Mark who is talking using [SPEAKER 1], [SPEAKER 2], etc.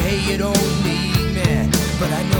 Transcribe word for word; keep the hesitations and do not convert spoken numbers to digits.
[SPEAKER 1] hey, you don't need me, but I know